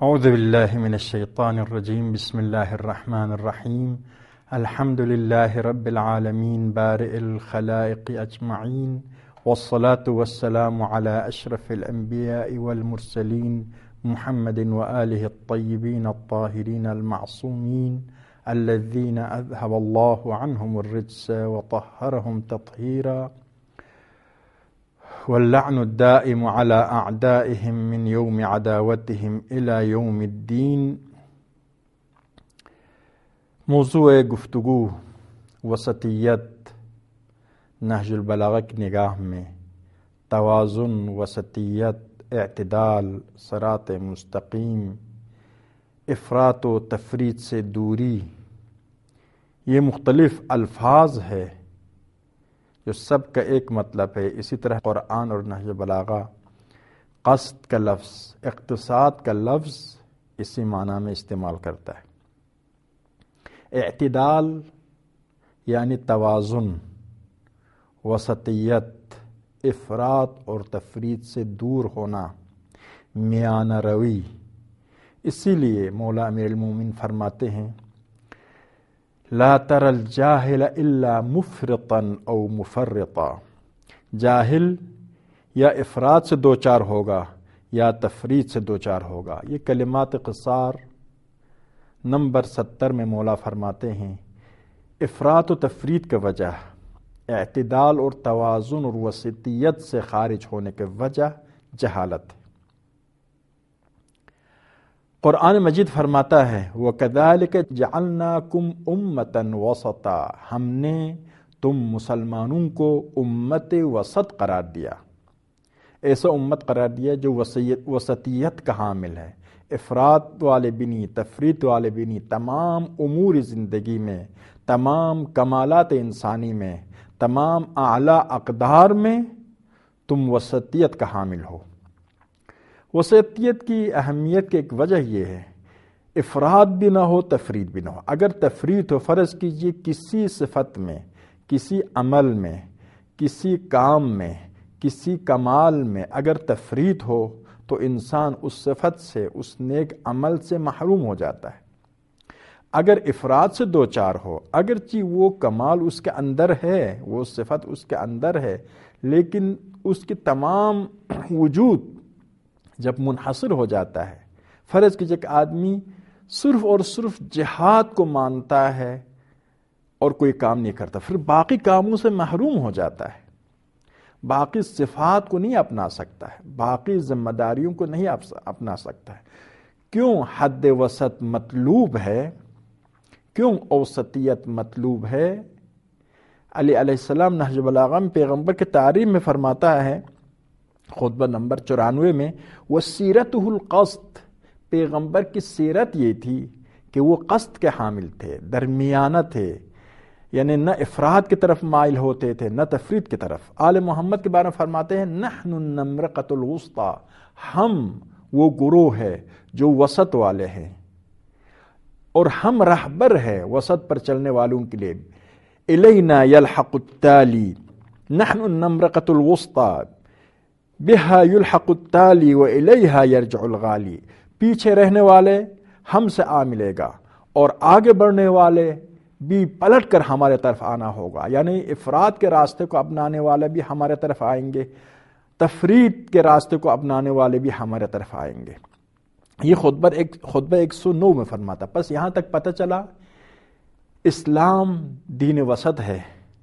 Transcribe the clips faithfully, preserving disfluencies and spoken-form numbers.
اعوذ باللہ من الشیطان الرجیم بسم اللہ الرحمن الرحیم الحمد للہ رب العالمین بارئ الخلائق اجمعین والصلاة والسلام على اشرف الانبیاء والمرسلین محمد وآلہ الطیبین الطاہرین المعصومین الذین اذهب اللہ عنہم الرجس وطہرہم تطہیرا واللعن الدائم على اعدائهم من يوم عداوتهم الى يوم الدین۔ موضوع گفتگو وسطیت نہج البلاغہ کی نگاہ میں توازن، وسطیت، اعتدال، صراط مستقیم، افراط و تفریط سے دوری، یہ مختلف الفاظ ہے جو سب کا ایک مطلب ہے۔ اسی طرح قرآن اور نہج بلاغہ قصد کا لفظ، اقتصاد کا لفظ اسی معنی میں استعمال کرتا ہے۔ اعتدال یعنی توازن، وسطیت، افراط اور تفریط سے دور ہونا، میانہ روی۔ اسی لیے مولا امیر المومنین فرماتے ہیں لا تر الجاہل الا مفرطا او مفرطا، جاہل یا افراط سے دوچار ہوگا یا تفریط سے دوچار ہوگا۔ یہ کلمات قصار نمبر ستر میں مولا فرماتے ہیں افراط و تفریط کی وجہ، اعتدال اور توازن اور وسطیت سے خارج ہونے کی وجہ جہالت ہے۔ قرآن مجید فرماتا ہے وَكَذَلِكَ جَعَلْنَاكُمْ أُمَّةً وَسَطًا، ہم نے تم مسلمانوں کو امت وسط قرار دیا، ایسا امت قرار دیا جو وسطیت کا حامل ہے، افراط والے بھی نہیں، تفریط والے بھی نہیں، تمام امور زندگی میں، تمام کمالات انسانی میں، تمام اعلیٰ اقدار میں تم وسطیت کا حامل ہو۔ وسطیت کی اہمیت کی ایک وجہ یہ ہے افراط بھی نہ ہو، تفریط بھی نہ ہو۔ اگر تفریط ہو، فرض کیجئے کسی صفت میں، کسی عمل میں، کسی کام میں، کسی کمال میں اگر تفریط ہو تو انسان اس صفت سے، اس نیک عمل سے محروم ہو جاتا ہے۔ اگر افراط سے دوچار ہو، اگرچہ وہ کمال اس کے اندر ہے، وہ صفت اس کے اندر ہے، لیکن اس کی تمام وجود جب منحصر ہو جاتا ہے، فرض کیجئے کہ آدمی صرف اور صرف جہاد کو مانتا ہے اور کوئی کام نہیں کرتا، پھر باقی کاموں سے محروم ہو جاتا ہے، باقی صفات کو نہیں اپنا سکتا ہے، باقی ذمہ داریوں کو نہیں اپنا سکتا ہے۔ کیوں حد وسط مطلوب ہے؟ کیوں اوسطیت مطلوب ہے؟ علی علیہ السلام نہج بلاغہ میں پیغمبر کے تعریف میں فرماتا ہے خطبہ نمبر چورانوے میں وَسِيرَتُهُ الْقَصْدِ، پیغمبر کی سیرت یہ تھی کہ وہ قصد کے حامل تھے، درمیانہ تھے، یعنی نہ افراد کی طرف مائل ہوتے تھے نہ تفرید کی طرف۔ آل محمد کے بارے میں فرماتے ہیں نحن النمرقۃ الوسطی، ہم وہ گروہ ہے جو وسط والے ہیں، اور ہم رہبر ہے وسط پر چلنے والوں کے لیے۔ الینا یلحق التالی، نحن النمرقۃ الوسطی بہا یلحق التالی و الیہا یرجع الغالی، پیچھے رہنے والے ہم سے آ ملے گا اور آگے بڑھنے والے بھی پلٹ کر ہمارے طرف آنا ہوگا، یعنی افراد کے راستے کو اپنانے والے بھی ہمارے طرف آئیں گے، تفریط کے راستے کو اپنانے والے بھی ہمارے طرف آئیں گے۔ یہ خطبہ ایک خطبہ ایک سو نو میں فرماتا۔ بس یہاں تک پتہ چلا اسلام دین وسط ہے،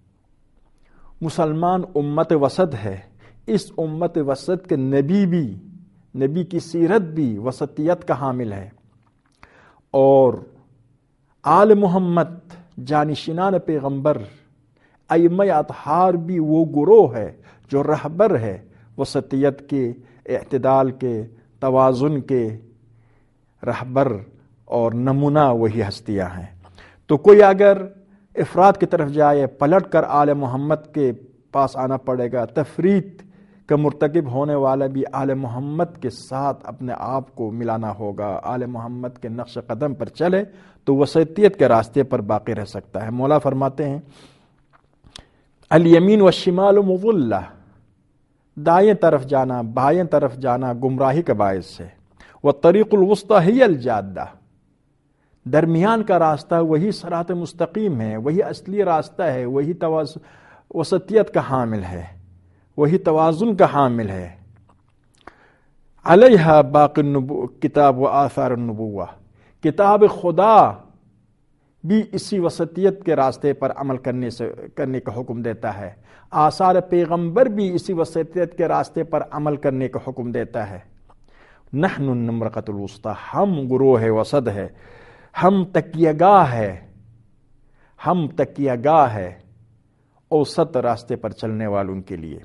مسلمان امت وسط ہے، اس امت وسط کے نبی بھی، نبی کی سیرت بھی وسطیت کا حامل ہے، اور آل محمد جانشینان پیغمبر ائمہ اطہار بھی وہ گروہ ہے جو رہبر ہے وسطیت کے، اعتدال کے، توازن کے رہبر اور نمونہ وہی ہستیاں ہیں۔ تو کوئی اگر افراد کی طرف جائے، پلٹ کر آل محمد کے پاس آنا پڑے گا، تفریط کا مرتکب ہونے والا بھی آل محمد کے ساتھ اپنے آپ کو ملانا ہوگا، آل محمد کے نقش قدم پر چلے تو وسطیت کے راستے پر باقی رہ سکتا ہے۔ مولا فرماتے ہیں الیمین والشمال مضلہ، دائیں طرف جانا، بائیں طرف جانا گمراہی کا باعث ہے، والطریق الوسطی ہی الجادہ، درمیان کا راستہ وہی صراط مستقیم ہے، وہی اصلی راستہ ہے، وہی وسطیت کا حامل ہے، وہی توازن کا حامل ہے۔ علیہ باقی کتاب و آثار النبوہ، کتاب خدا بھی اسی وسطیت کے راستے پر عمل کرنے سے کرنے کا حکم دیتا ہے، آثار پیغمبر بھی اسی وسطیت کے راستے پر عمل کرنے کا حکم دیتا ہے۔ نحن النمرقۃ الوسطی، ہم گروہ وسط ہے، ہم تکیہ گاہ ہے، ہم تکیہ گاہ ہے اوسط راستے پر چلنے والوں کے لیے۔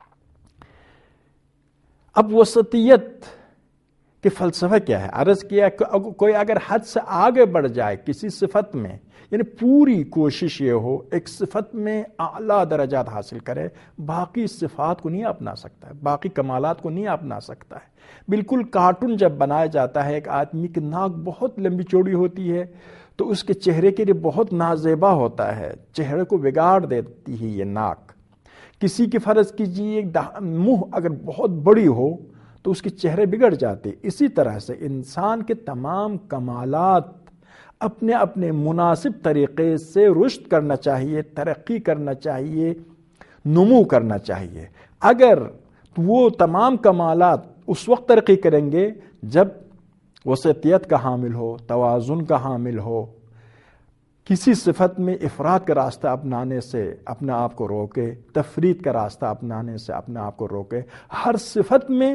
اب وسطیت کہ فلسفہ کیا ہے؟ عرض کیا کہ کوئی اگر حد سے آگے بڑھ جائے کسی صفت میں، یعنی پوری کوشش یہ ہو ایک صفت میں اعلیٰ درجات حاصل کرے، باقی صفات کو نہیں اپنا سکتا ہے، باقی کمالات کو نہیں اپنا سکتا ہے۔ بالکل کارٹون جب بنایا جاتا ہے، ایک آدمی کی ناک بہت لمبی چوڑی ہوتی ہے تو اس کے چہرے کے لیے بہت نازیبا ہوتا ہے، چہرے کو بگاڑ دیتی ہے یہ ناک۔ کسی کی فرض کیجیے منہ اگر بہت بڑی ہو تو اس کے چہرے بگڑ جاتے۔ اسی طرح سے انسان کے تمام کمالات اپنے اپنے مناسب طریقے سے رشد کرنا چاہیے، ترقی کرنا چاہیے، نمو کرنا چاہیے۔ اگر وہ تمام کمالات اس وقت ترقی کریں گے جب وسطیت کا حامل ہو، توازن کا حامل ہو، کسی صفت میں افراد کا راستہ اپنانے سے اپنے آپ کو روکے، تفرید کا راستہ اپنانے سے اپنے آپ کو روکے، ہر صفت میں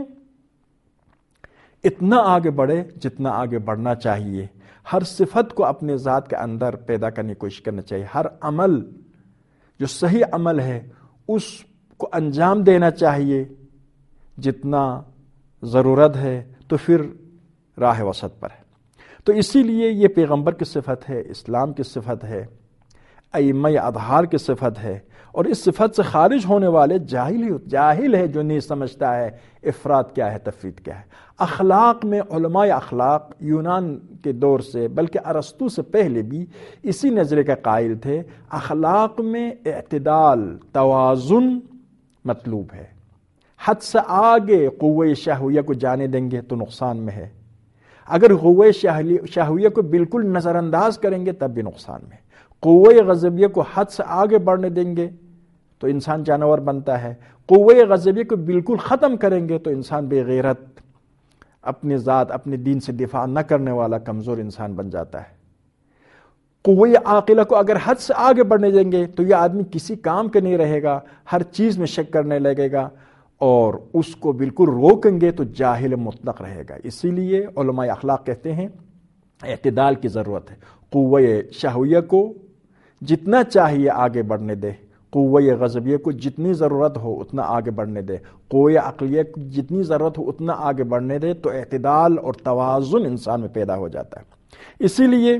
اتنا آگے بڑھے جتنا آگے بڑھنا چاہیے، ہر صفت کو اپنے ذات کے اندر پیدا کرنے کی کوشش کرنا چاہیے، ہر عمل جو صحیح عمل ہے اس کو انجام دینا چاہیے جتنا ضرورت ہے، تو پھر راہ وسط پر ہے۔ تو اسی لیے یہ پیغمبر کی صفت ہے، اسلام کی صفت ہے، ائمہ اطہار کی صفت ہے، اور اس صفت سے خارج ہونے والے جاہل ہی جاہل ہے جو نہیں سمجھتا ہے افراد کیا ہے، تفرید کیا ہے۔ اخلاق میں علماء اخلاق یونان کے دور سے بلکہ ارسطو سے پہلے بھی اسی نظریے کا قائل تھے، اخلاق میں اعتدال، توازن مطلوب ہے۔ حد سے آگے قوہ شہویہ کو جانے دیں گے تو نقصان میں ہے، اگر قوہ شہویہ کو بالکل نظر انداز کریں گے تب بھی نقصان میں ہے۔ قوہ غضبیہ کو حد سے آگے بڑھنے دیں گے تو انسان جانور بنتا ہے، قوہ غضبیہ کو بالکل ختم کریں گے تو انسان بے غیرت، اپنی ذات اپنے دین سے دفاع نہ کرنے والا کمزور انسان بن جاتا ہے۔ قوہ عاقلہ کو اگر حد سے آگے بڑھنے دیں گے تو یہ آدمی کسی کام کا نہیں رہے گا، ہر چیز میں شک کرنے لگے گا، اور اس کو بالکل روکیں گے تو جاہل مطلق رہے گا۔ اسی لیے علماء اخلاق کہتے ہیں اعتدال کی ضرورت ہے، قوہ شہویہ کو جتنا چاہیے آگے بڑھنے دے، قوہ غضبیہ کو جتنی ضرورت ہو اتنا آگے بڑھنے دے، قوہ عقلیہ کو جتنی ضرورت ہو اتنا آگے بڑھنے دے، تو اعتدال اور توازن انسان میں پیدا ہو جاتا ہے۔ اسی لیے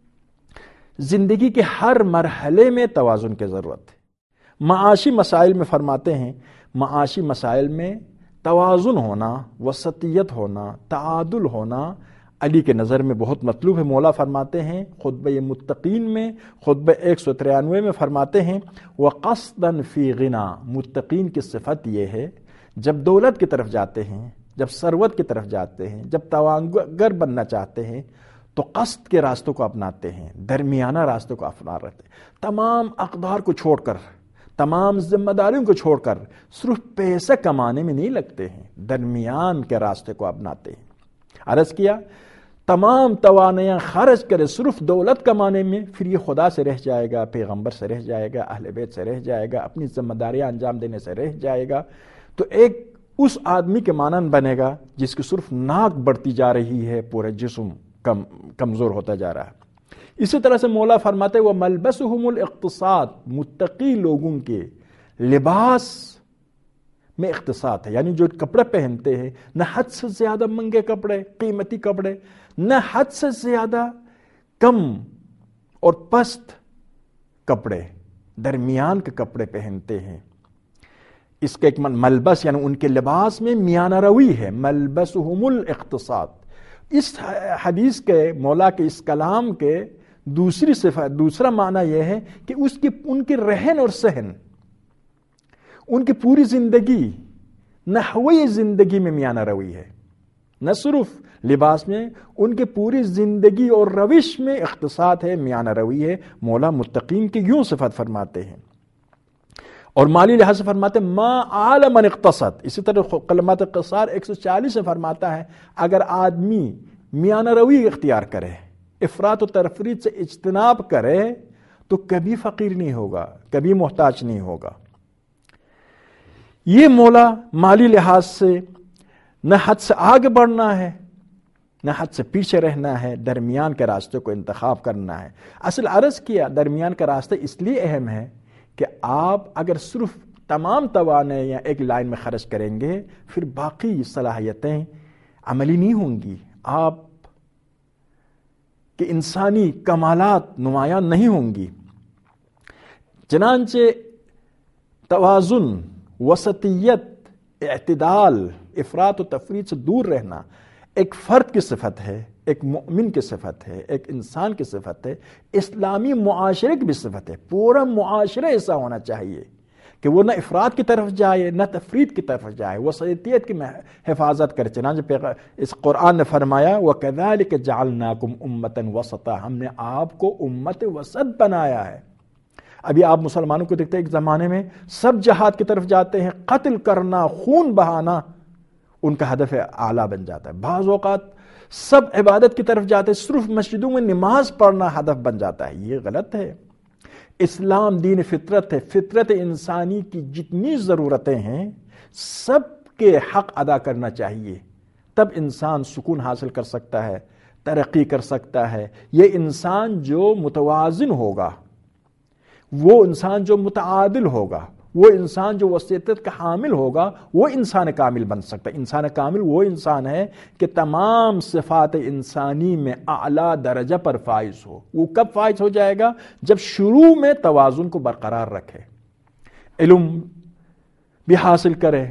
زندگی کے ہر مرحلے میں توازن کی ضرورت ہے۔ معاشی مسائل میں فرماتے ہیں، معاشی مسائل میں توازن ہونا، وسطیت ہونا، تعادل ہونا علی کے نظر میں بہت مطلوب ہے۔ مولا فرماتے ہیں خطبہ متقین میں، خطبہ ایک سو ترانوے میں فرماتے ہیں وَقَصْدًا فِي غِنَا، متقین کی صفت یہ ہے جب دولت کی طرف جاتے ہیں، جب ثروت کی طرف جاتے ہیں، جب توانگر بننا چاہتے ہیں تو قصد کے راستوں کو اپناتے ہیں، درمیانہ راستوں کو اپنا رہتے ہیں، تمام اقدار کو چھوڑ کر، تمام ذمہ داریوں کو چھوڑ کر صرف پیسہ کمانے میں نہیں لگتے ہیں، درمیان کے راستے کو اپناتے ہیں۔ عرض کیا تمام توانیاں خرچ کرے صرف دولت کمانے میں، پھر یہ خدا سے رہ جائے گا، پیغمبر سے رہ جائے گا، اہل بیت سے رہ جائے گا، اپنی ذمہ داریاں انجام دینے سے رہ جائے گا، تو ایک اس آدمی کے مانند بنے گا جس کی صرف ناک بڑھتی جا رہی ہے، پورا جسم کم کمزور ہوتا جا رہا ہے۔ اسی طرح سے مولا فرماتے وہ ملبسہم الاقتصاد، متقی لوگوں کے لباس میں اقتصاد ہے، یعنی جو کپڑے پہنتے ہیں نہ حد سے زیادہ مہنگے کپڑے، قیمتی کپڑے، نہ حد سے زیادہ کم اور پست کپڑے، درمیان کے کپڑے پہنتے ہیں۔ اس کا ایک ملبس یعنی ان کے لباس میں میانہ روی ہے، ملبسہم الاقتصاد۔ اس حدیث کے مولا کے اس کلام کے دوسری صفت، دوسرا معنی یہ ہے کہ اس کی ان کی رہن اور سہن، ان کی پوری زندگی نحوی زندگی میں میانہ روی ہے، نہ صرف لباس میں، ان کے پوری زندگی اور روش میں اقتصاد ہے، میانہ روی ہے۔ مولا متقین کی یوں صفت فرماتے ہیں، اور مالی لحاظ سے فرماتے ہیں ما عال من اقتصد۔ اسی طرح کلمات قصار ایک سو چالیس سے فرماتا ہے اگر آدمی میانہ روی اختیار کرے، افراط و تفریط سے اجتناب کرے تو کبھی فقیر نہیں ہوگا، کبھی محتاج نہیں ہوگا۔ یہ مولا مالی لحاظ سے نہ حد سے آگے بڑھنا ہے نہ حد سے پیچھے رہنا ہے، درمیان کے راستے کو انتخاب کرنا ہے۔ اصل عرض کیا درمیان کا راستہ اس لیے اہم ہے کہ آپ اگر صرف تمام توانائیاں ایک لائن میں خرچ کریں گے پھر باقی صلاحیتیں عملی نہیں ہوں گی، آپ کہ انسانی کمالات نمایاں نہیں ہوں گی۔ چنانچہ توازن، وسطیت، اعتدال، افراط و تفریط سے دور رہنا ایک فرد کی صفت ہے، ایک مومن کی صفت ہے، ایک انسان کی صفت ہے، اسلامی معاشرے کی بھی صفت ہے۔ پورا معاشرہ ایسا ہونا چاہیے کہ وہ نہ افراط کی طرف جائے نہ تفریط کی طرف جائے، وسطیت کی حفاظت کرے۔ چنانچہ اس قرآن نے فرمایا وَكَذَلِكَ جَعَلْنَاكُمْ أُمَّةً وَسَطًا، ہم نے آپ کو امت وسط بنایا ہے۔ ابھی آپ مسلمانوں کو دیکھتے ہیں ایک زمانے میں سب جہاد کی طرف جاتے ہیں، قتل کرنا، خون بہانا ان کا ہدف اعلیٰ بن جاتا ہے۔ بعض اوقات سب عبادت کی طرف جاتے ہیں، صرف مسجدوں میں نماز پڑھنا ہدف بن جاتا ہے، یہ غلط ہے۔ اسلام دین فطرت ہے، فطرت انسانی کی جتنی ضرورتیں ہیں سب کے حق ادا کرنا چاہیے، تب انسان سکون حاصل کر سکتا ہے، ترقی کر سکتا ہے۔ یہ انسان جو متوازن ہوگا، وہ انسان جو متعادل ہوگا، وہ انسان جو وسطیت کا حامل ہوگا، وہ انسان کامل بن سکتا ہے۔ انسان کامل وہ انسان ہے کہ تمام صفات انسانی میں اعلیٰ درجہ پر فائز ہو۔ وہ کب فائز ہو جائے گا؟ جب شروع میں توازن کو برقرار رکھے، علم بھی حاصل کرے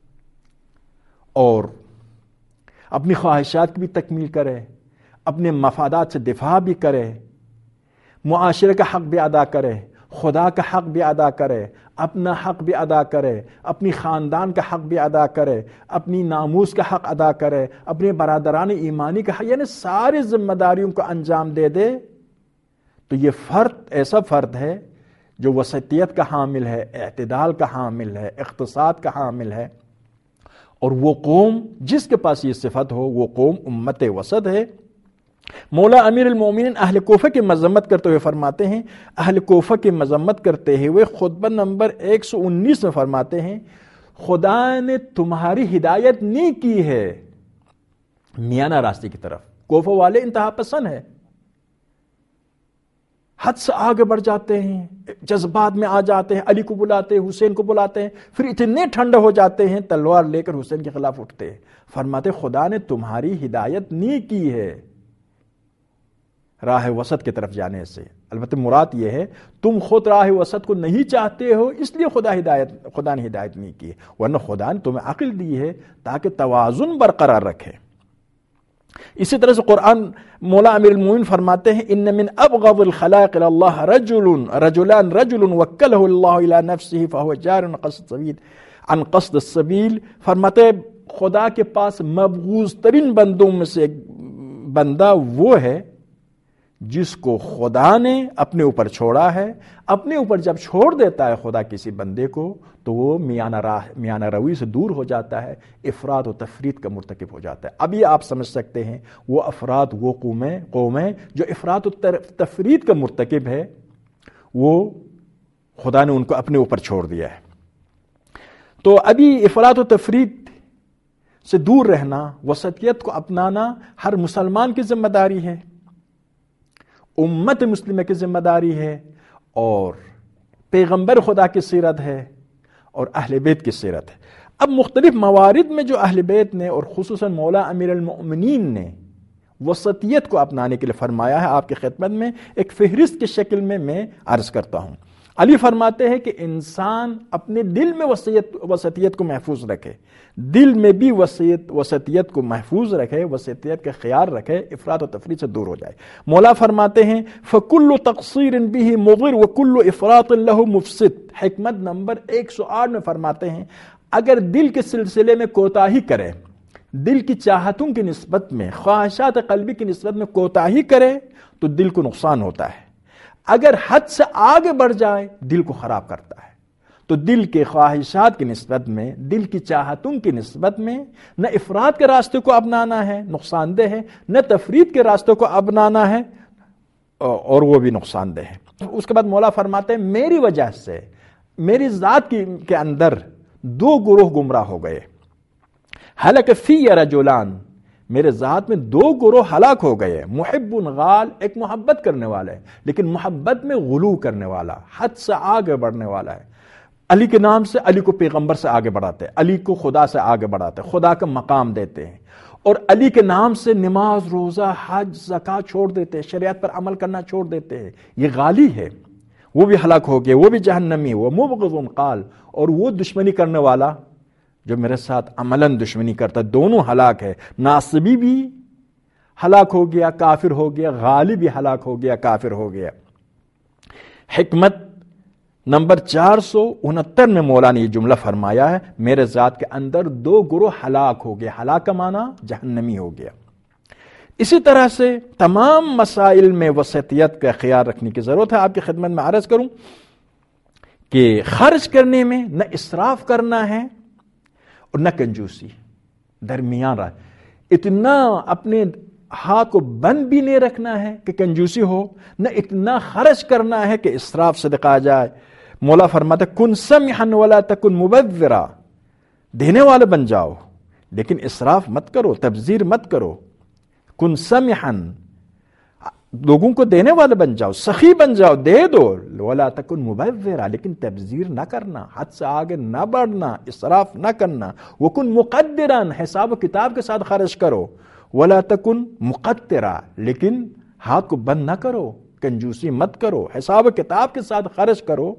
اور اپنی خواہشات کی بھی تکمیل کرے، اپنے مفادات سے دفاع بھی کرے، معاشرے کا حق بھی ادا کرے، خدا کا حق بھی ادا کرے، اپنا حق بھی ادا کرے، اپنی خاندان کا حق بھی ادا کرے، اپنی ناموس کا حق ادا کرے، اپنے برادران ایمانی کا حق، یعنی ساری ذمہ داریوں کو انجام دے دے، تو یہ فرد ایسا فرد ہے جو وسطیت کا حامل ہے، اعتدال کا حامل ہے، اقتصاد کا حامل ہے۔ اور وہ قوم جس کے پاس یہ صفت ہو وہ قوم امت وسط ہے۔ مولا امیر المومنین اہل کوفہ کی مذمت کرتے ہوئے فرماتے ہیں، اہل کوفہ کی مذمت کرتے ہوئے خطبہ نمبر ایک سو انیس میں فرماتے ہیں خدا نے تمہاری ہدایت نہیں کی ہے میانہ راستے کی طرف۔ کوفہ والے انتہا پسند ہے، حد سے آگے بڑھ جاتے ہیں، جذبات میں آ جاتے ہیں، علی کو بلاتے ہیں، حسین کو بلاتے ہیں، پھر اتنے ٹھنڈے ہو جاتے ہیں تلوار لے کر حسین کے خلاف اٹھتے ہیں۔ فرماتے خدا نے تمہاری ہدایت نہیں کی ہے راہ وسط کی طرف جانے سے۔ البتہ مراد یہ ہے تم خود راہ وسط کو نہیں چاہتے ہو، اس لیے خدا ہدایت خدا نے ہدایت نہیں کی ہے، ورنہ خدا نے تمہیں عقل دی ہے تاکہ توازن برقرار رکھے۔ اسی طرح سے قرآن مولا امیر المومنین فرماتے ہیں ان من ابغض الخلائق الى اللہ رجل رجلان رجل وکلہ اللہ الى نفسہ فهو جار عن قصد السبیل عن قصد السبیل۔ فرماتے خدا کے پاس مبغوض ترین بندوں میں سے ایک بندہ وہ ہے جس کو خدا نے اپنے اوپر چھوڑا ہے۔ اپنے اوپر جب چھوڑ دیتا ہے خدا کسی بندے کو تو وہ میانہ راہ میانہ روی سے دور ہو جاتا ہے، افراد و تفریط کا مرتکب ہو جاتا ہے۔ اب یہ آپ سمجھ سکتے ہیں وہ افراد وہ قومیں قومیں جو افراد و تفریط کا مرتکب ہے وہ خدا نے ان کو اپنے اوپر چھوڑ دیا ہے۔ تو ابھی افراد و تفریط سے دور رہنا، وسطیت کو اپنانا ہر مسلمان کی ذمہ داری ہے، امت مسلمہ کی ذمہ داری ہے، اور پیغمبر خدا کی سیرت ہے اور اہل بیت کی سیرت ہے۔ اب مختلف موارد میں جو اہل بیت نے اور خصوصاً مولا امیر المؤمنین نے وسطیت کو اپنانے کے لیے فرمایا ہے، آپ کی خدمت میں ایک فہرست کی شکل میں میں عرض کرتا ہوں۔ علی فرماتے ہیں کہ انسان اپنے دل میں وسطیت وسطیت کو محفوظ رکھے، دل میں بھی وسطیت وسطیت کو محفوظ رکھے، وسطیت کا خیال رکھے، افراط و تفریط سے دور ہو جائے۔ مولا فرماتے ہیں فَكُلُّ تَقْصِيرٍ بِهِ مُضِرٌ وَكُلُّ إِفْرَاطٍ لَهُ مُفْسِدٌ۔ حکمت نمبر ایک سو آٹھ میں فرماتے ہیں اگر دل کے سلسلے میں کوتاہی کرے، دل کی چاہتوں کی نسبت میں، خواہشات قلبی کی نسبت میں کوتاہی کرے تو دل کو نقصان ہوتا ہے، اگر حد سے آگے بڑھ جائے دل کو خراب کرتا ہے۔ تو دل کے خواہشات کی نسبت میں، دل کی چاہتوں کی نسبت میں نہ افراد کے راستے کو اپنانا ہے، نقصان دہ ہے، نہ تفرید کے راستے کو اپنانا ہے اور وہ بھی نقصان دہ ہے۔ اس کے بعد مولا فرماتے ہیں میری وجہ سے میری ذات کی کے اندر دو گروہ گمراہ ہو گئے، ہلک فی رجلان، میرے ذات میں دو گروہ ہلاک ہو گئے، محب غال، ایک محبت کرنے والا ہے لیکن محبت میں غلو کرنے والا، حد سے آگے بڑھنے والا ہے، علی کے نام سے علی کو پیغمبر سے آگے بڑھاتے ہیں، علی کو خدا سے آگے بڑھاتے ہیں، خدا کا مقام دیتے ہیں، اور علی کے نام سے نماز، روزہ، حج، زکوٰۃ چھوڑ دیتے ہیں، شریعت پر عمل کرنا چھوڑ دیتے ہیں۔ یہ غالی ہے، وہ بھی ہلاک ہو گئے، وہ بھی جہنمی، وہ مبغض قال، اور وہ دشمنی کرنے والا جو میرے ساتھ عملاً دشمنی کرتا، دونوں ہلاک ہے۔ ناصبی بھی ہلاک ہو گیا، کافر ہو گیا، غالی بھی ہلاک ہو گیا، کافر ہو گیا۔ حکمت نمبر چار سو انہتر میں مولا نے یہ جملہ فرمایا ہے، میرے ذات کے اندر دو گروہ ہلاک ہو گئے، ہلاک کا معنی جہنمی ہو گیا۔ اسی طرح سے تمام مسائل میں وسطیت کا خیال رکھنے کی ضرورت ہے۔ آپ کی خدمت میں عرض کروں کہ خرچ کرنے میں نہ اسراف کرنا ہے اور نہ کنجوسی، درمیان رہا، اتنا اپنے ہاتھ کو بند بھی نہیں رکھنا ہے کہ کنجوسی ہو، نہ اتنا خرچ کرنا ہے کہ اسراف صدقہ آ جائے۔ مولا فرماتا ہے کن سمحا ولا تکن مبذرا، دینے والے بن جاؤ لیکن اسراف مت کرو، تبذیر مت کرو۔ کن سمحا، لوگوں کو دینے والے بن جاؤ، سخی بن جاؤ، دے دو، ولا تکن مبذرا، لیکن تبذیر نہ کرنا، حد سے آگے نہ بڑھنا، اسراف نہ کرنا۔ وکن مقدرا، حساب و کتاب کے ساتھ خرچ کرو، ولا تکن مقترا، لیکن ہاتھ کو بند نہ کرو، کنجوسی مت کرو، حساب و کتاب کے ساتھ خرچ کرو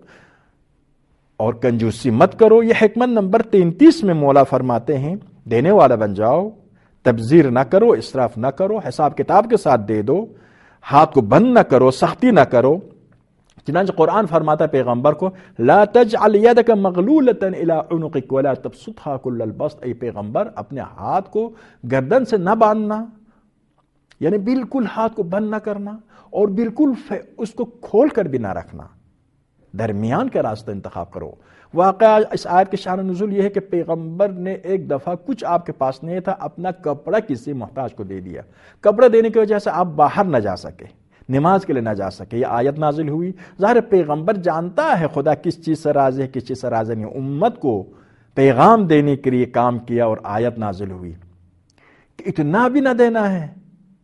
اور کنجوسی مت کرو۔ یہ حکمت نمبر تینتیس میں مولا فرماتے ہیں دینے والا بن جاؤ، تبذیر نہ کرو، اسراف نہ کرو، حساب کتاب کے ساتھ دے دو، ہاتھ کو بند نہ کرو، سختی نہ کرو۔ چنانچہ قرآن فرماتا ہے پیغمبر کو لا تجعل یدک مغلولۃ الی عنقک ولا تبسطها کل البسط، اے پیغمبر اپنے ہاتھ کو گردن سے نہ باندھنا، یعنی بالکل ہاتھ کو بند نہ کرنا اور بالکل اس کو کھول کر بھی نہ رکھنا، درمیان کا راستہ انتخاب کرو۔ واقعہ اس آیت کے شان نزول یہ ہے کہ پیغمبر نے ایک دفعہ کچھ آپ کے پاس نہیں تھا، اپنا کپڑا کسی محتاج کو دے دیا، کپڑا دینے کی وجہ سے آپ باہر نہ جا سکے، نماز کے لیے نہ جا سکے، یہ آیت نازل ہوئی۔ ظاہر پیغمبر جانتا ہے خدا کس چیز سے راضی ہے، کس چیز سے راضی نہیں، امت کو پیغام دینے کے لیے کام کیا اور آیت نازل ہوئی کہ اتنا بھی نہ دینا ہے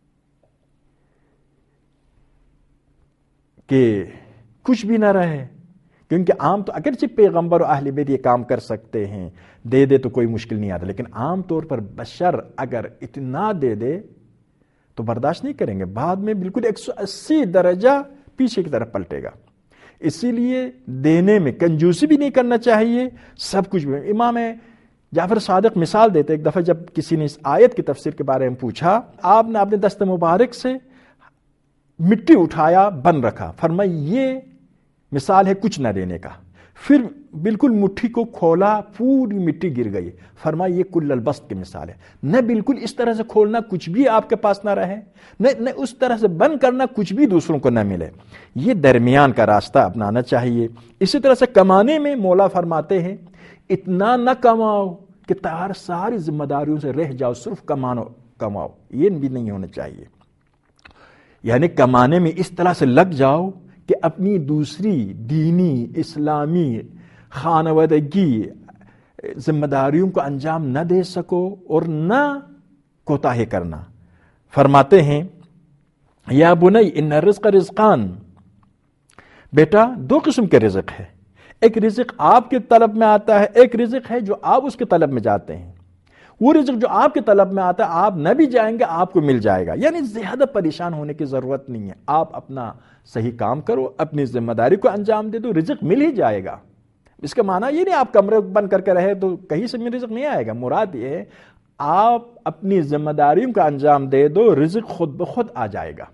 کہ کچھ بھی نہ رہے، کیونکہ عام تو اگرچہ پیغمبر اور اہل بیت یہ کام کر سکتے ہیں، دے دے تو کوئی مشکل نہیں آتا، لیکن عام طور پر بشر اگر اتنا دے دے تو برداشت نہیں کریں گے، بعد میں بالکل ایک سو اسی درجہ پیچھے کی طرف پلٹے گا۔ اسی لیے دینے میں کنجوسی بھی نہیں کرنا چاہیے، سب کچھ بھی۔ امام جعفر صادق مثال دیتے، ایک دفعہ جب کسی نے اس آیت کی تفسیر کے بارے میں پوچھا، آپ نے اپنے دست مبارک سے مٹی اٹھایا، بن رکھا، فرمایا یہ مثال ہے کچھ نہ دینے کا، پھر بالکل مٹھی کو کھولا، پوری مٹی گر گئی، فرمایا یہ کل البسط کی مثال ہے، نہ بالکل اس طرح سے کھولنا کچھ بھی آپ کے پاس نہ رہے، نہ نہ اس طرح سے بند کرنا کچھ بھی دوسروں کو نہ ملے، یہ درمیان کا راستہ اپنانا چاہیے۔ اسی طرح سے کمانے میں مولا فرماتے ہیں اتنا نہ کماؤ کہ تار ساری ذمہ داریوں سے رہ جاؤ، صرف کمانو کماؤ، یہ بھی نہیں ہونا چاہیے، یعنی کمانے میں اس طرح سے لگ جاؤ کہ اپنی دوسری دینی، اسلامی، خانوادگی ذمہ داریوں کو انجام نہ دے سکو اور نہ کوتاہی کرنا۔ فرماتے ہیں یا بنی ان الرزق رزقان، بیٹا دو قسم کے رزق ہے، ایک رزق آپ کے طلب میں آتا ہے، ایک رزق ہے جو آپ اس کے طلب میں جاتے ہیں۔ وہ رزق جو آپ کے طلب میں آتا ہے آپ نہ بھی جائیں گے آپ کو مل جائے گا، یعنی زیادہ پریشان ہونے کی ضرورت نہیں ہے، آپ اپنا صحیح کام کرو، اپنی ذمہ داری کو انجام دے دو، رزق مل ہی جائے گا۔ اس کا معنی یہ نہیں آپ کمرے بند کر کے رہے تو کہیں سے بھی رزق نہیں آئے گا، مراد یہ ہے آپ اپنی ذمہ داریوں کا انجام دے دو، رزق خود بخود آ جائے گا۔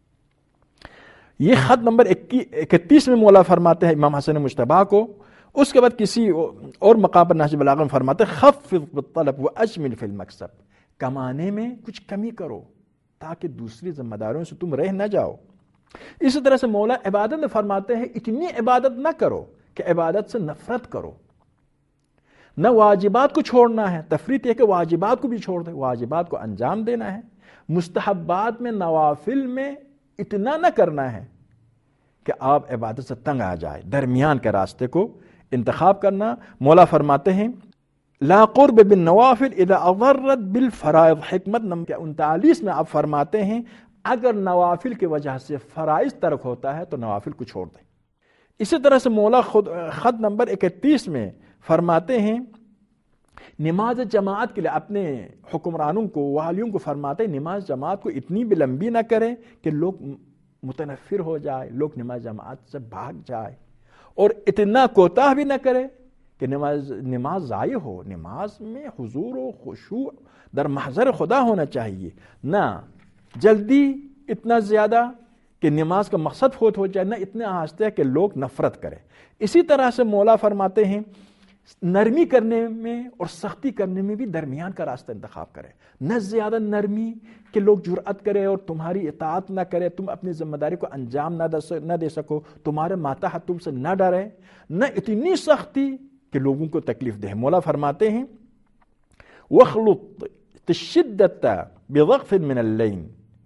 یہ خط نمبر اکتیس میں مولا فرماتے ہیں امام حسن مجتبیٰ کو، اس کے بعد کسی اور مقام پر نہج البلاغہ میں فرماتے ہیں خفض بالطلب واجمل فی المکسب، کمانے میں کچھ کمی کرو تاکہ دوسری ذمہ داریوں سے تم رہ نہ جاؤ۔ اسی طرح سے مولا عبادت میں فرماتے ہیں اتنی عبادت نہ کرو کہ عبادت سے نفرت کرو، نہ واجبات کو چھوڑنا ہے، تفریط یہ کہ واجبات کو بھی چھوڑ دے، واجبات کو انجام دینا ہے، مستحبات میں نوافل میں اتنا نہ کرنا ہے کہ آپ عبادت سے تنگ آ جائے، درمیان کے راستے کو انتخاب کرنا۔ مولا فرماتے ہیں لا قرب بالنوافل اذا اضرت بالفرائض، حکمت نمبر انتالیس میں آپ فرماتے ہیں اگر نوافل کی وجہ سے فرائض ترک ہوتا ہے تو نوافل کو چھوڑ دیں۔ اسی طرح سے مولا خود خط نمبر اکتیس میں فرماتے ہیں نماز جماعت کے لیے اپنے حکمرانوں کو، والیوں کو فرماتے ہیں نماز جماعت کو اتنی بھی لمبی نہ کریں کہ لوگ متنفر ہو جائے، لوگ نماز جماعت سے بھاگ جائے، اور اتنا کوتاہ بھی نہ کرے کہ نماز نماز ضائع ہو۔ نماز میں حضور و خشوع در محضر خدا ہونا چاہیے، نہ جلدی اتنا زیادہ کہ نماز کا مقصد فوت ہو جائے، نہ اتنا آہستہ کہ لوگ نفرت کریں۔ اسی طرح سے مولا فرماتے ہیں نرمی کرنے میں اور سختی کرنے میں بھی درمیان کا راستہ انتخاب کرے، نہ زیادہ نرمی کہ لوگ جرأت کرے اور تمہاری اطاعت نہ کرے، تم اپنی ذمہ داری کو انجام نہ دے سکو، تمہارے ماتحت تم سے نہ ڈرے، نہ اتنی سختی کہ لوگوں کو تکلیف دے۔ مولا فرماتے ہیں وَخْلُطْ الشِّدَّةَ بِضَغْفٍ مِّنَ اللَّيْلِ،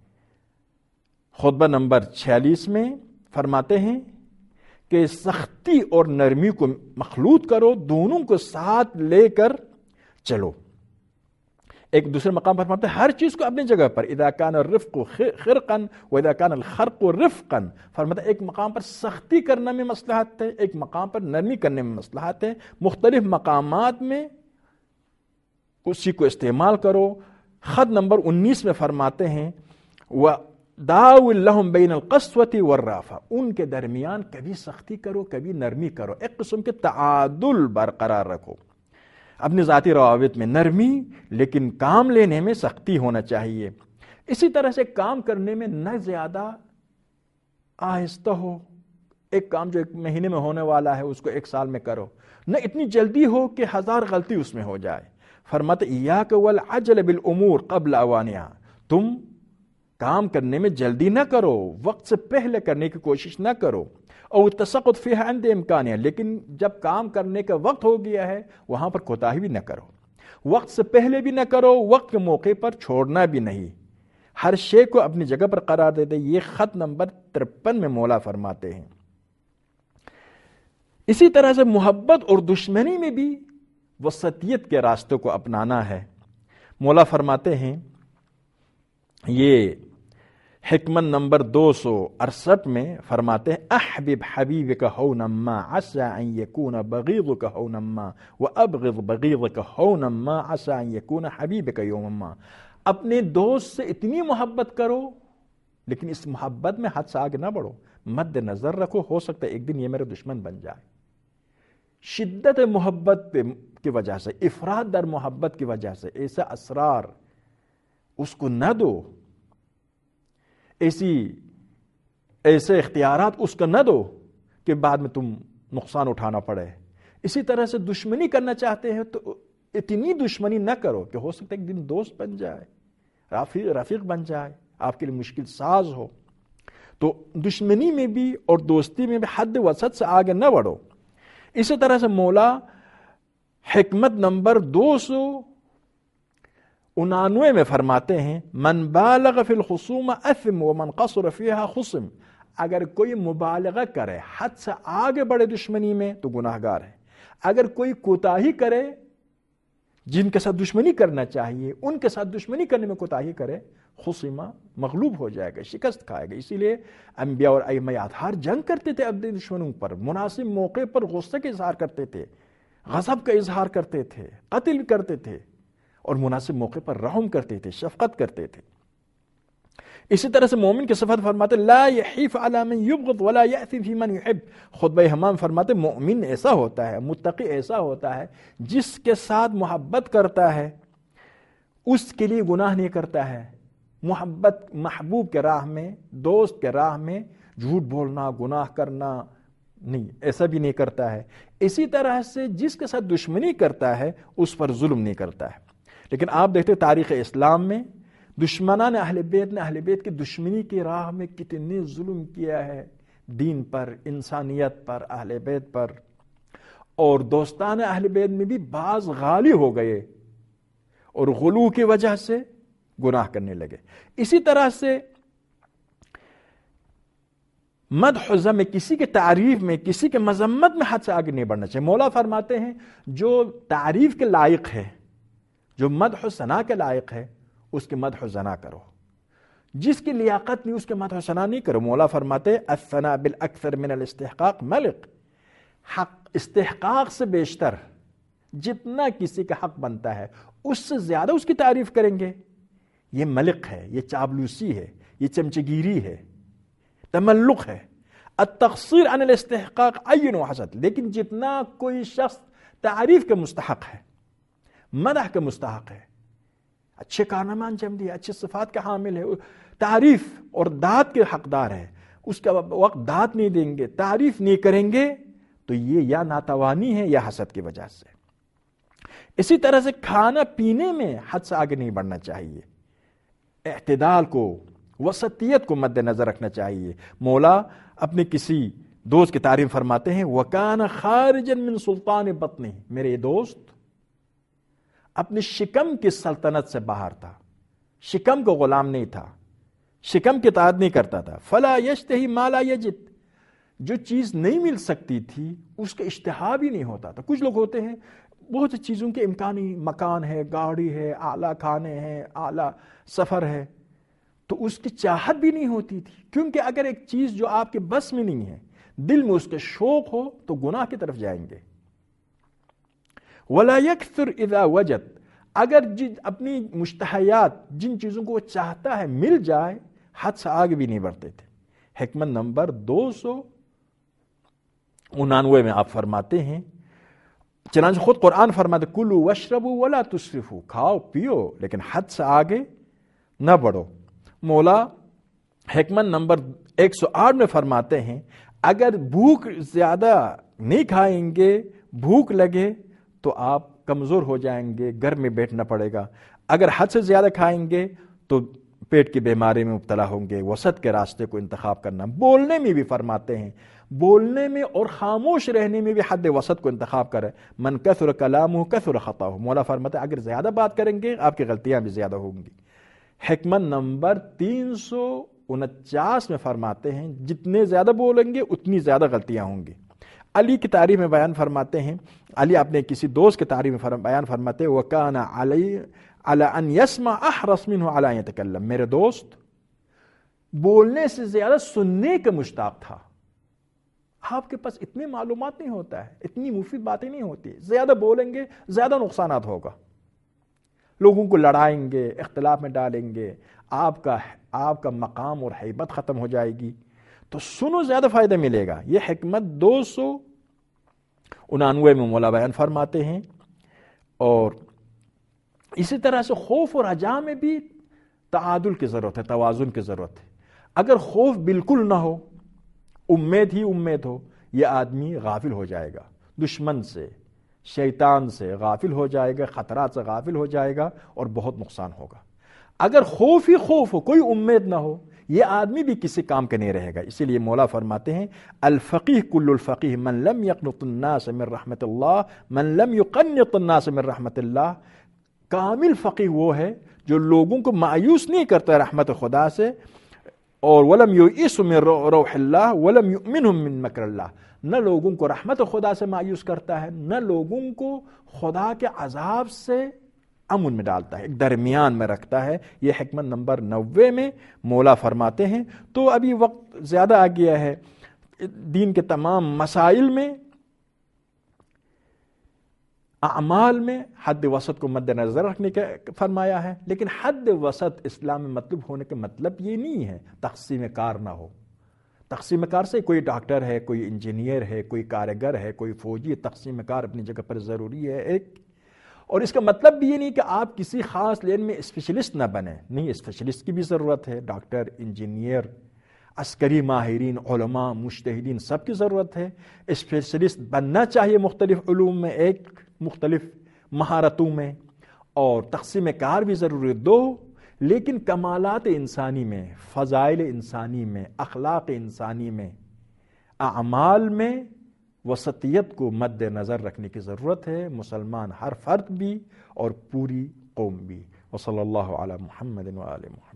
خطبہ نمبر چھیالیس میں فرماتے ہیں کہ سختی اور نرمی کو مخلوط کرو، دونوں کو ساتھ لے کر چلو۔ ایک دوسرے مقام پر فرماتے ہیں ہر چیز کو اپنی جگہ پر، اذا کان الرفق خرقا واذا کان الخرق رفقا، فرماتے ایک مقام پر سختی کرنے میں مصلحت ہے، ایک مقام پر نرمی کرنے میں مصلحت ہے، مختلف مقامات میں اسی کو استعمال کرو۔ خط نمبر انیس میں فرماتے ہیں وَدَاوِلْ لَهُمْ بَيْنَ الْقَسْوَةِ وَالرَّافَةِ، ان کے درمیان کبھی سختی کرو کبھی نرمی کرو، ایک قسم کے تعادل برقرار رکھو، اپنی ذاتی روابط میں نرمی لیکن کام لینے میں سختی ہونا چاہیے۔ اسی طرح سے کام کرنے میں نہ زیادہ آہستہ ہو، ایک کام جو ایک مہینے میں ہونے والا ہے اس کو ایک سال میں کرو، نہ اتنی جلدی ہو کہ ہزار غلطی اس میں ہو جائے۔ فرماتے ایاک والعجل بالامور قبل اوانها، تم کام کرنے میں جلدی نہ کرو، وقت سے پہلے کرنے کی کوشش نہ کرو، اور تسقط فيها عند امکانها، لیکن جب کام کرنے کا وقت ہو گیا ہے وہاں پر کوتاہی بھی نہ کرو، وقت سے پہلے بھی نہ کرو، وقت کے موقع پر چھوڑنا بھی نہیں، ہر شے کو اپنی جگہ پر قرار دے دے۔ یہ خط نمبر ترپن میں مولا فرماتے ہیں۔ اسی طرح سے محبت اور دشمنی میں بھی وسطیت کے راستے کو اپنانا ہے۔ مولا فرماتے ہیں یہ حکمت نمبر دو سو اڑسٹھ میں فرماتے ہیں احبب حبیبک ہونا ما عسى ان يكون بغيضك ہونا ما وابغض بغيضك ہونا ما عسى ان يكون حبیبک یوما ما، اپنے دوست سے اتنی محبت کرو لیکن اس محبت میں حد سے آگے نہ بڑھو، مد نظر رکھو ہو سکتا ہے ایک دن یہ میرے دشمن بن جائے۔ شدت محبت کی وجہ سے، افراد در محبت کی وجہ سے ایسا اسرار اس کو نہ دو، ایسی ایسے اختیارات اس کا نہ دو کہ بعد میں تم نقصان اٹھانا پڑے۔ اسی طرح سے دشمنی کرنا چاہتے ہیں تو اتنی دشمنی نہ کرو کہ ہو سکتا ہے ایک دن دوست بن جائے، رفیق رفیق بن جائے، آپ کے لیے مشکل ساز ہو۔ تو دشمنی میں بھی اور دوستی میں بھی حد وسط سے آگے نہ بڑھو۔ اسی طرح سے مولا حکمت نمبر دو سو انانوے میں فرماتے ہیں من بالغ فی الخصوم اثم ومن قصر فیہا خصم، اگر کوئی مبالغہ کرے حد سے آگے بڑھے دشمنی میں تو گناہ گار ہے، اگر کوئی کوتاہی کرے جن کے ساتھ دشمنی کرنا چاہیے ان کے ساتھ دشمنی کرنے میں کوتاہی کرے خصمہ مغلوب ہو جائے گا، شکست کھائے گا۔ اسی لیے انبیاء اور ائمہ اطہار جنگ کرتے تھے اپنے دشمنوں پر، مناسب موقع پر غصے کا اظہار کرتے تھے، غضب کا اظہار کرتے تھے، قتل کرتے تھے، اور مناسب موقع پر رحم کرتے تھے، شفقت کرتے تھے۔ اسی طرح سے مومن کی صفت فرماتے لا یحیف علی من یبغض ولا یأثم فی من یحب، خطبہ حمام فرماتے مومن ایسا ہوتا ہے، متقی ایسا ہوتا ہے جس کے ساتھ محبت کرتا ہے اس کے لیے گناہ نہیں کرتا ہے، محبت محبوب کے راہ میں، دوست کے راہ میں جھوٹ بولنا، گناہ کرنا نہیں، ایسا بھی نہیں کرتا ہے۔ اسی طرح سے جس کے ساتھ دشمنی کرتا ہے اس پر ظلم نہیں کرتا ہے۔ لیکن آپ دیکھتے تاریخ اسلام میں دشمنان اہل بیت نے اہل بیت کی دشمنی کی راہ میں کتنے ظلم کیا ہے، دین پر، انسانیت پر، اہل بیت پر، اور دوستان اہل بیت میں بھی بعض غالی ہو گئے اور غلو کی وجہ سے گناہ کرنے لگے۔ اسی طرح سے مدح و ذم، کسی کے تعریف میں، کسی کے مذمت میں حد سے آگے نہیں بڑھنا چاہیے۔ مولا فرماتے ہیں جو تعریف کے لائق ہے، جو مدح و ثنا کے لائق ہے، اس کے مدح و ثنا کرو، جس کی لیاقت نہیں اس کے مدح و ثنا نہیں کرو۔ مولا فرماتے الثناء بالاکثر من الاستحقاق ملک، حق استحقاق سے بیشتر جتنا کسی کا حق بنتا ہے اس سے زیادہ اس کی تعریف کریں گے، یہ ملک ہے، یہ چاپلوسی ہے، یہ چمچگیری ہے، تملق ہے۔ التقصیر عن الاستحقاق عین و حسد، لیکن جتنا کوئی شخص تعریف کے مستحق ہے، مدح کے مستحق ہے، اچھے کارنامہ انجام دیا، اچھے صفات کا حامل ہے، تعریف اور داد کے حقدار ہے، اس کا وقت داد نہیں دیں گے، تعریف نہیں کریں گے، تو یہ یا ناتوانی ہے یا حسد کی وجہ سے۔ اسی طرح سے کھانا پینے میں حد سے آگے نہیں بڑھنا چاہیے، اعتدال کو، وسطیت کو مد نظر رکھنا چاہیے۔ مولا اپنے کسی دوست کی تعریف فرماتے ہیں وَكَانَ خَارِجًا مِّن سُلطان بطنہ، میرے دوست اپنی شکم کی سلطنت سے باہر تھا، شکم کو غلام نہیں تھا، شکم کی اطاعت نہیں کرتا تھا۔ فَلَا يَشْتَهِي مَا لَا يَجِدْ، جو چیز نہیں مل سکتی تھی اس کا اشتہا بھی نہیں ہوتا تھا۔ کچھ لوگ ہوتے ہیں بہت سی چیزوں کے امکانی، مکان ہے، گاڑی ہے، اعلیٰ کھانے ہیں، اعلیٰ سفر ہے، تو اس کی چاہت بھی نہیں ہوتی تھی، کیونکہ اگر ایک چیز جو آپ کے بس میں نہیں ہے، دل میں اس کے شوق ہو تو گناہ کی طرف جائیں گے۔ وَلَا يَكْثُرْ إِذَا وَجَدْ، اگر جن اپنی مشتہیات، جن چیزوں کو وہ چاہتا ہے مل جائے، حد سے آگے بھی نہیں بڑھتے تھے۔ حکمت نمبر دو سو انانوے میں آپ فرماتے ہیں، چنانچہ خود قرآن فرماتے کلوا واشربوا ولا تسرفوا، کھاؤ پیو لیکن حد سے آگے نہ بڑھو۔ مولا حکمت نمبر ایک سو آٹھ میں فرماتے ہیں اگر بھوک زیادہ نہیں کھائیں گے، بھوک لگے تو آپ کمزور ہو جائیں گے، گھر میں بیٹھنا پڑے گا، اگر حد سے زیادہ کھائیں گے تو پیٹ کی بیماری میں مبتلا ہوں گے۔ وسط کے راستے کو انتخاب کرنا۔ بولنے میں بھی فرماتے ہیں، بولنے میں اور خاموش رہنے میں بھی حد وسط کو انتخاب کرے۔ من کثر کلامہ کثر خطاہ، مولا فرماتے ہیں اگر زیادہ بات کریں گے آپ کی غلطیاں بھی زیادہ ہوں گی۔ حکمت نمبر تین سو انچاس میں فرماتے ہیں جتنے زیادہ بولیں گے اتنی زیادہ غلطیاں ہوں گی۔ علی کی تعریف میں بیان فرماتے ہیں، علی اپنے کسی دوست کی تعریف میں بیان فرماتے ہیں وَكَانَ عَلَيْ عَلَىٰ أَنْ يَسْمَعَ أَحْرَصْ مِنْهُ عَلَىٰ أَنْ يَتَكَلَّمَ، میرے دوست بولنے سے زیادہ سننے کا مشتاق تھا۔ آپ کے پاس اتنی معلومات نہیں ہوتا ہے، اتنی مفید باتیں نہیں ہوتی، زیادہ بولیں گے زیادہ نقصانات ہوگا، لوگوں کو لڑائیں گے، اختلاف میں ڈالیں گے، آپ کا آپ کا مقام اور ہیبت ختم ہو جائے گی، تو سنو زیادہ فائدہ ملے گا۔ یہ حکمت دو سو انانوے میں مولا بیان فرماتے ہیں۔ اور اسی طرح سے خوف اور رجا میں بھی تعادل کی ضرورت ہے، توازن کی ضرورت ہے۔ اگر خوف بالکل نہ ہو، امید ہی امید ہو، یہ آدمی غافل ہو جائے گا، دشمن سے، شیطان سے غافل ہو جائے گا، خطرات سے غافل ہو جائے گا اور بہت نقصان ہوگا۔ اگر خوف ہی خوف ہو، کوئی امید نہ ہو، یہ آدمی بھی کسی کام کا نہیں رہے گا۔ اسی لیے مولا فرماتے ہیں الفقیہ کل الفقیہ من لم یقنط الناس من رحمت اللہ من لم یقنط الناس من رحمت اللہ، کامل فقیہ وہ ہے جو لوگوں کو مایوس نہیں کرتا رحمت خدا سے، اور ولم یئس من روح اللہ ولم یؤمنهم من مکر اللہ، نہ لوگوں کو رحمت خدا سے مایوس کرتا ہے، نہ لوگوں کو خدا کے عذاب سے امن میں ڈالتا ہے، ایک درمیان میں رکھتا ہے۔ یہ حکمت نمبر نوے میں مولا فرماتے ہیں۔ تو ابھی وقت زیادہ آ گیا ہے، دین کے تمام مسائل میں، اعمال میں حد وسط کو مد نظر رکھنے کا فرمایا ہے، لیکن حد وسط اسلام میں مطلوب ہونے کا مطلب یہ نہیں ہے تقسیم کار نہ ہو۔ تقسیم کار سے کوئی ڈاکٹر ہے، کوئی انجینئر ہے، کوئی کاریگر ہے، کوئی فوجی، تقسیم کار اپنی جگہ پر ضروری ہے ایک، اور اس کا مطلب بھی یہ نہیں کہ آپ کسی خاص لین میں اسپیشلسٹ نہ بنیں، نہیں، اسپیشلسٹ کی بھی ضرورت ہے، ڈاکٹر، انجینئر، عسکری ماہرین، علماء، مجتہدین، سب کی ضرورت ہے۔ اسپیشلسٹ بننا چاہیے مختلف علوم میں، ایک مختلف مہارتوں میں، اور تقسیم کار بھی ضروری دو، لیکن کمالات انسانی میں، فضائل انسانی میں، اخلاق انسانی میں، اعمال میں وسطیت کو مد نظر رکھنے کی ضرورت ہے، مسلمان ہر فرد بھی اور پوری قوم بھی۔ وصلی اللہ علی محمد وآل محمد۔